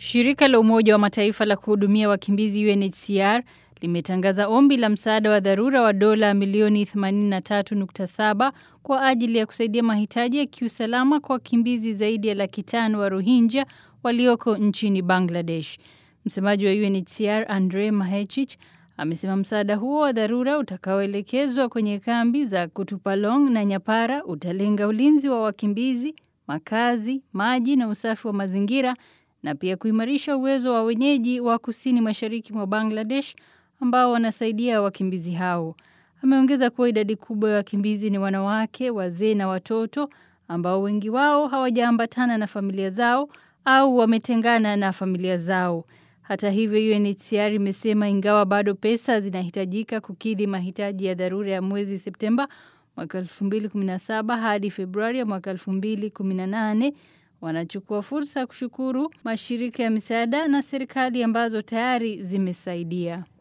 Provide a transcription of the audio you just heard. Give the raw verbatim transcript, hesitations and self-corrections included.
Shirika la Umoja wa Mataifa la kuhudumia wakimbizi U N H C R limetangaza ombi la msaada wa dharura wa dola milioni themanini na tatu nukta saba kwa ajili ya kusaidia mahitaji ya kiusalama kwa wakimbizi zaidi ya laki tano wa Rohingya walioko nchini Bangladesh. Msemaji wa U N H C R Andrej Mahecic amesema msaada huo wa dharura utakaoelekezwa kwenye kambi za Kutupalong na Nyapara utalenga ulinzi wa wakimbizi, makazi, maji na usafi wa mazingira na pia kuimarisha uwezo wa wenyeji wa kusini mashariki mwa Bangladesh ambao wanasaidia wakimbizi hao. Ameongeza kuwa idadi kubwa ya wakimbizi ni wanawake, wazee na watoto ambao wengi wao hawajaambatana na familia zao au wametengana na familia zao. Hata hivyo U N H C R imesema ingawa bado pesa zinahitajika kukidhi mahitaji ya dharura ya mwezi Septemba mwaka elfu mbili kumi na saba hadi Februari mwaka elfu mbili kumi na nane, wanachukua fursa kushukuru mashirika ya misaada na serikali ambazo tayari zimesaidia.